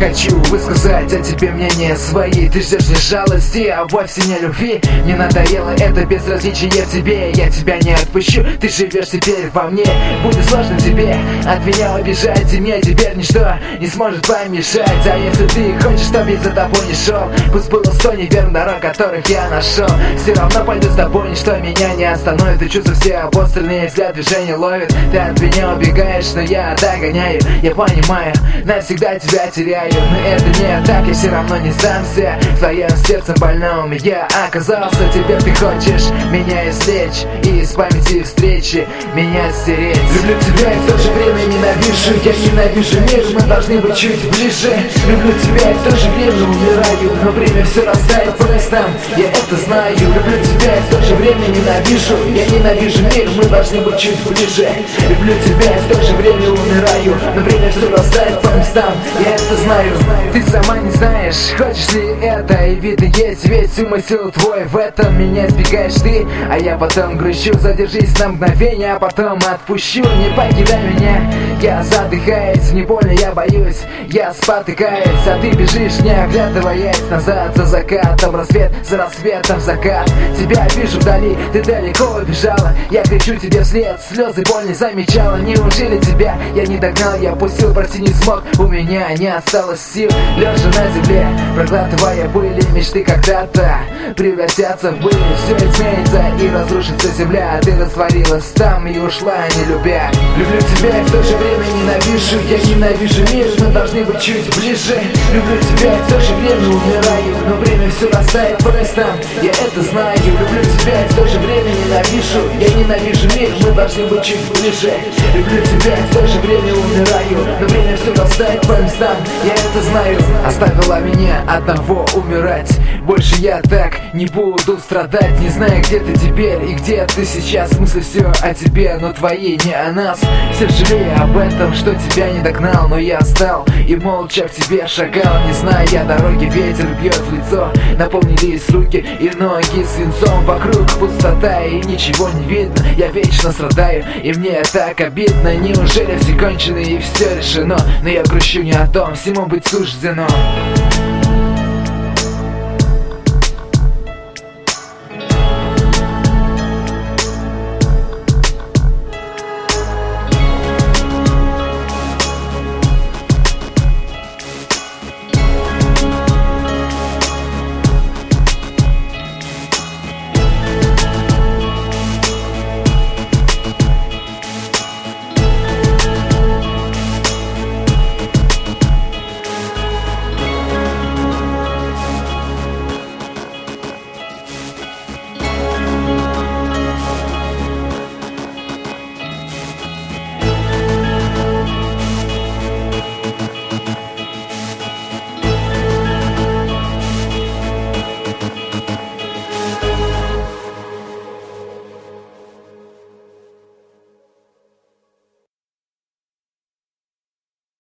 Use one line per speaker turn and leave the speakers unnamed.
хочу высказать о тебе мнение свои. Ты ждешь не жалости, а вовсе не любви. Мне надоело это безразличие в тебе. Я тебя не отпущу, ты живешь теперь во мне. Будет сложно тебе от меня убежать, и мне теперь ничто не сможет помешать. А если ты хочешь, чтобы я за тобой не шел, пусть было 100 неверных дорог, которых я нашел, все равно пойду с тобой, ничто меня не остановит. И чувства все обостренные, взгляд движение ловит. Ты от меня убегаешь, но я догоняю. Я понимаю, навсегда тебя теряю, но это не так, я все равно не сдамся. В твоем сердце больном я оказался. Теперь ты хочешь меня извлечь и из памяти встречи меня стереть. Люблю тебя и в то же время ненавижу. Я ненавижу мир, мы должны быть чуть ближе. Люблю тебя и в то же время умираю, но время все растает по местам, я это знаю. Люблю тебя и в то же время ненавижу. Я ненавижу мир, мы должны быть чуть ближе. Люблю тебя и в то же время умираю, но время все растает по местам, я это знаю. Ты сама не знаешь, хочешь ли это, и видно есть весь умысел твой. В этом меня избегаешь ты, а я потом грущу. Задержись на мгновение, а потом отпущу. Не покидай меня, я задыхаюсь. Не больно, я боюсь, я спотыкаюсь. А ты бежишь, не оглядываясь назад. За закатом рассвет, за рассветом закат. Тебя вижу вдали, ты далеко убежала. Я кричу тебе вслед, слезы боль не замечала. Неужели тебя я не догнал, я пустил, пройти не смог. У меня не осталось сил, лежа на земле, проглатывая были мечты когда-то превратятся в быль. Все изменится и разрушится земля. Ты растворилась там и ушла, не любя. Люблю тебя и в то же время ненавижу. Я ненавижу мир, мы должны быть чуть ближе. Люблю тебя и в то же время умираю, но время все растает по местам, я это знаю. Люблю тебя и в то же время ненавижу. Я ненавижу мир, мы должны быть чуть ближе. Люблю тебя и в то же время умираю, но время все растает по местам, я это знаю. Оставила меня одного умирать, больше я так не буду страдать. Не знаю, где ты теперь и где ты сейчас. Мысли все о тебе, но твои не о нас. Все жалею об этом, что тебя не догнал, но я стал и молча к тебе шагал. Не зная дороги, ветер бьет в лицо. Наполнились руки и ноги свинцом. Вокруг пустота и ничего не видно. Я вечно страдаю и мне так обидно. Неужели все кончено и все решено? Но я грущу не о том, всему быть суждено.